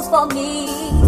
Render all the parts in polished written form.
for me.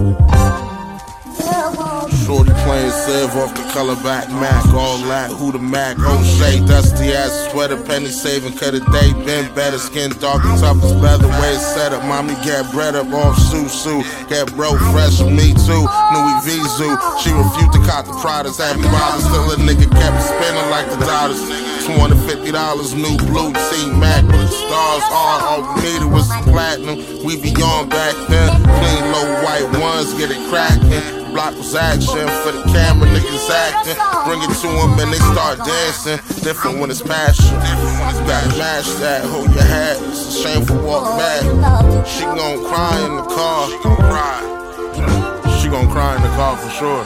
Shorty playing Sev off the color back Mac, all that, who the Mac, O'Shea, dusty ass sweater, penny saving, cut a day, been better, skin dark and tough as leather, way it's set up, mommy get bread up off Susu, get bro fresh with me too, Louis V Zoo, she refused to cop the products, had me bothered, still a nigga kept spinning like the dollars. $250, new blue T-Mac, but the stars all we needed was platinum, we beyond back then, clean low white ones, get it crackin'. Block was action for the camera, niggas acting. Bring it to them and they start dancing. Different when it's passion. You gotta match that, hold your hat. It's a shameful walk back. She gon' cry in the car. She gon' cry in the car for sure.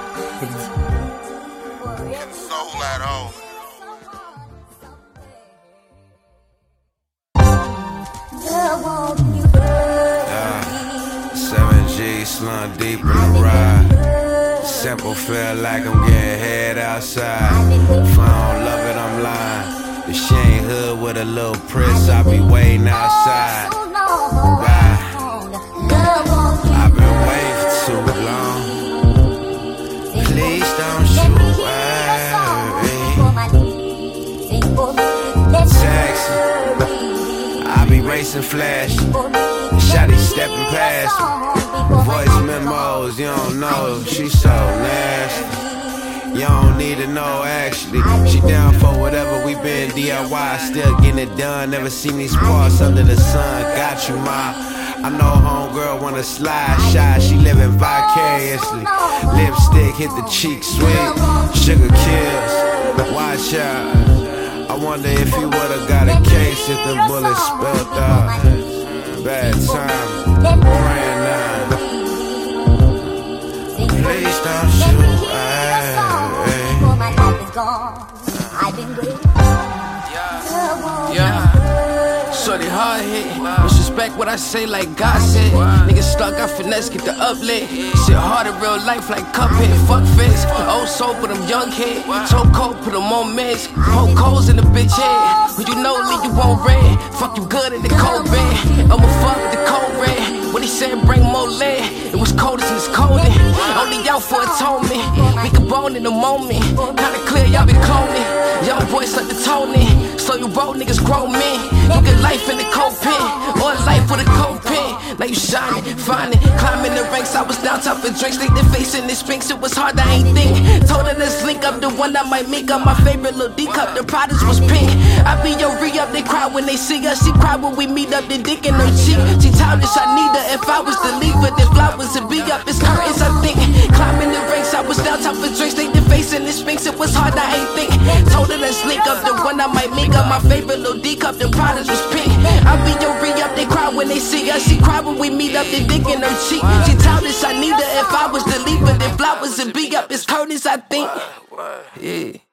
Get the soul at home. 7G, slung deep in the ride. Simple, feel like I'm getting head outside. If I don't love it, I'm lying. If she ain't hood with a little press, I be waiting outside. Bye. I've been waiting for too long. Please don't shoot me. Taxi. I be racing flash. Shawty stepping past me. Voice memos, you don't know, she so nasty. You don't need to know actually. She down for whatever, we been DIY, still getting it done. Never seen these sparks under the sun. Got you, ma. I know homegirl wanna slide shy, she living vicariously. Lipstick hit the cheek sweet, sugar kills. Watch out. I wonder if you would've got a case if the bullets spilled out. Bad time, praying now. Please don't shoot, yeah. Shorty hard hit. Disrespect what I say like God said. Niggas stuck, I finesse, get the uplit. Shit hard in real life like Cuphead. Fuck fits. Old soul, but I'm young head. So cold, put them on meds. Poke holes in the bitch head. Who you know, leave you on red. Fuck you good in the cold bed. I'ma fuck with the cold red. What he said, bring more lead. It was coldest and it's coldin'. Only out for atonement. We can bone in the moment. Kinda clear, y'all be cloning. Young boys like the Tony. Slow you roll, niggas grow men. You get life in the cold pen. Or life with a cold pen. Now you shining, finding, climbing the ranks. I was down top of drinks, lick their face in the sphinx. It was hard, I ain't think. Told her let's link up, the one I might make up. My favorite little D cup, the products was pink. I be your re-up, they cry when they see us. She cry when we meet up, the dick in her cheek. She childish, I need her. If I was the leaver, the flowers would be up. It's curtains, I think. Climbing the ranks, I was down top of drinks, lick their face in the sphinx. It was hard, I ain't think. Told her let's link up, the one I might make up. My favorite little D cup, the products was pink. I be your re-up, they cry when they see us. She cry when we meet up, the dick in her cheek. She childish, I need her. If I was the leaver, the flowers would be up. It's curtains, I think. Yeah.